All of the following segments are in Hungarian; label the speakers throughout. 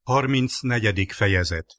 Speaker 1: 34. fejezet.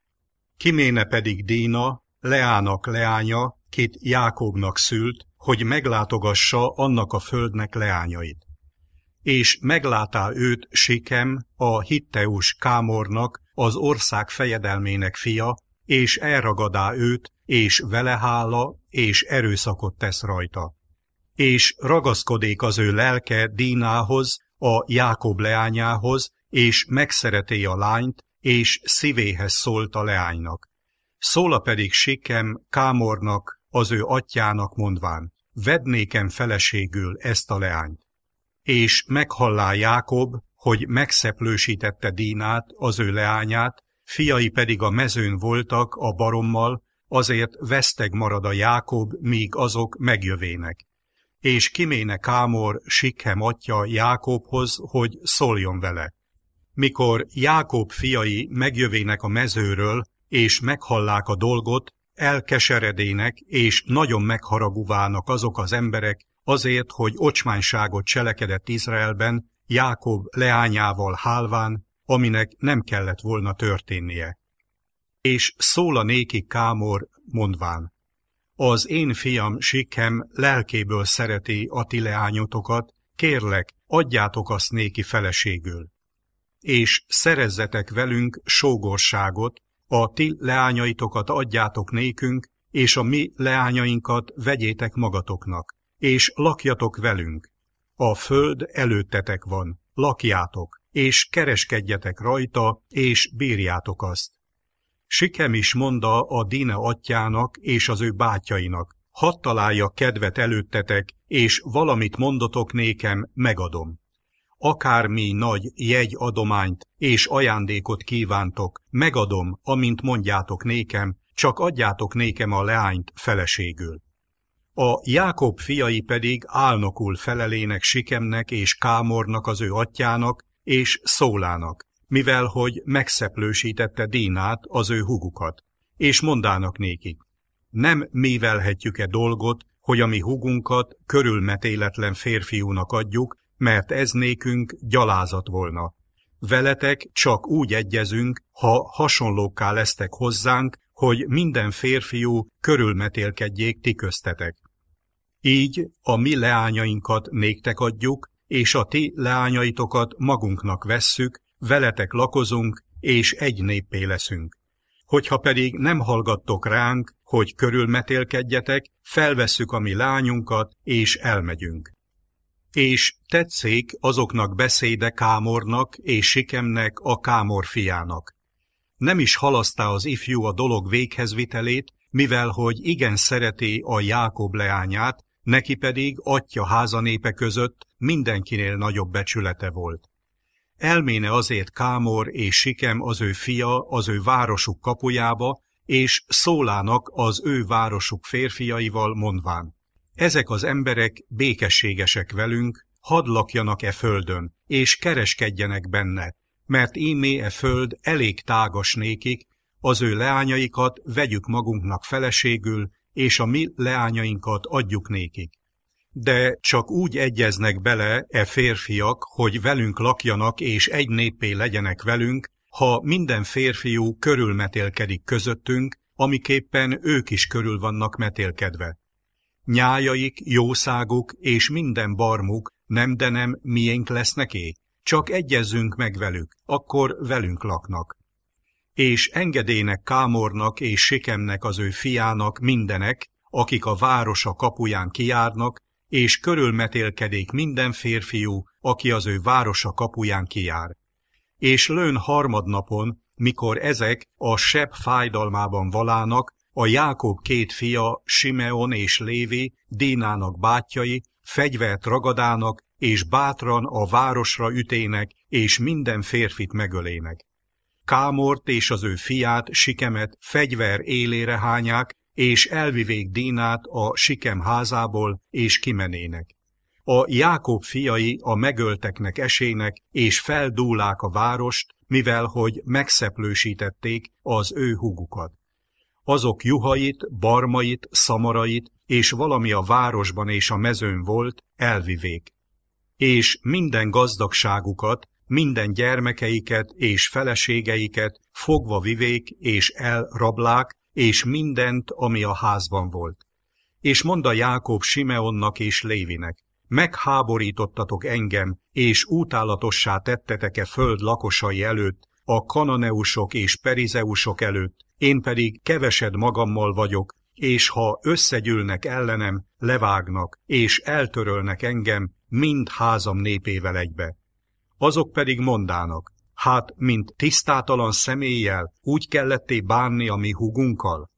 Speaker 1: Kiméne pedig Dína, Leának leánya, kit Jákobnak szült, hogy meglátogassa annak a földnek leányait. És meglátá őt Sikem, a hitteus Kámornak, az ország fejedelmének fia, és elragadá őt, és vele hála, és erőszakot tesz rajta. És ragaszkodék az ő lelke Dínához, a Jákob leányához, és megszereté a lányt, és szívéhez szólt a leánynak. Szóla pedig Sikem Kámornak, az ő atyjának mondván, vedd nékem feleségül ezt a leányt. És meghallá Jákob, hogy megszeplősítette Dínát, az ő leányát, fiai pedig a mezőn voltak a barommal, azért veszteg marad a Jákob, míg azok megjövének. És kiméne Kámor Sikem atya Jákobhoz, hogy szóljon vele. Mikor Jákob fiai megjövének a mezőről, és meghallák a dolgot, elkeseredének, és nagyon megharagúválnak azok az emberek, azért, hogy ocsmányságot cselekedett Izraelben, Jákob leányával hálván, aminek nem kellett volna történnie. És szóla néki Kámor mondván, az én fiam Sikem lelkéből szereti a ti leányotokat, kérlek, adjátok azt néki feleségül. És szerezzetek velünk sógorságot, a ti leányaitokat adjátok nékünk, és a mi leányainkat vegyétek magatoknak, és lakjatok velünk. A föld előttetek van, lakjátok, és kereskedjetek rajta, és bírjátok azt. Sikem is mondta a Dína atyjának és az ő bátyjainak, hadd találjak kedvet előttetek, és valamit mondotok nékem, megadom. Akármi nagy jegyadományt és ajándékot kívántok, megadom, amint mondjátok nékem, csak adjátok nékem a leányt feleségül. A Jákob fiai pedig álnokul felelének Sikemnek és Kámornak az ő atyjának és Szólának, mivel hogy megszeplősítette Dínát, az ő húgukat, és mondának nékik, nem művelhetjük-e dolgot, hogy a mi húgunkat körülmetéletlen férfiúnak adjuk, mert ez nékünk gyalázat volna. Veletek csak úgy egyezünk, ha hasonlókká lesztek hozzánk, hogy minden férfiú körülmetélkedjék ti köztetek. Így a mi leányainkat néktek adjuk, és a ti leányaitokat magunknak vesszük, veletek lakozunk, és egy néppé leszünk. Hogyha pedig nem hallgattok ránk, hogy körülmetélkedjetek, felvesszük a mi leányunkat, és elmegyünk. És tetszék azoknak beszéde Kámornak és Sikemnek, a Kámor fiának. Nem is halasztá az ifjú a dolog véghezvitelét, mivel hogy igen szereti a Jákob leányát, neki pedig atya házanépe között mindenkinél nagyobb becsülete volt. Elméne azért Kámor és Sikem az ő fia az ő városuk kapujába, és Szólának az ő városuk férfiaival mondván. Ezek az emberek békességesek velünk, hadd lakjanak e földön, és kereskedjenek benne, mert ímé e föld elég tágas nékik, az ő leányaikat vegyük magunknak feleségül, és a mi leányainkat adjuk nékik. De csak úgy egyeznek bele e férfiak, hogy velünk lakjanak és egy néppé legyenek velünk, ha minden férfiú körülmetélkedik közöttünk, amiképpen ők is körül vannak metélkedve. Nyájaik, jószáguk és minden barmuk nem de nem miénk leszneké, csak egyezzünk meg velük, akkor velünk laknak. És engedének Kámornak és Sikemnek az ő fiának mindenek, akik a városa kapuján kijárnak, és körülmetélkedék minden férfiú, aki az ő városa kapuján kijár. És lőn harmadnapon, mikor ezek a seb fájdalmában valának, a Jákob két fia, Simeon és Lévi, Dínának bátyjai, fegyvert ragadának, és bátran a városra ütének, és minden férfit megölének. Kámort és az ő fiát, Sikemet fegyver élére hányák, és elvivék Dínát a Sikem házából, és kimenének. A Jákob fiai a megölteknek esének, és feldúlák a várost, mivel hogy megszeplősítették az ő húgukat. Azok juhait, barmait, szamarait, és valami a városban és a mezőn volt, elvivék. És minden gazdagságukat, minden gyermekeiket és feleségeiket fogva vivék és elrablák, és mindent, ami a házban volt. És mondta Jákob Simeonnak és Lévinek, megháborítottatok engem, és utálatossá tettetek-e föld lakosai előtt, a kananeusok és perizeusok előtt, én pedig kevesed magammal vagyok, és ha összegyűlnek ellenem, levágnak, és eltörölnek engem, mind házam népével egybe. Azok pedig mondának, hát, mint tisztátalan személlyel, úgy kelletté bánni a mi húgunkkal?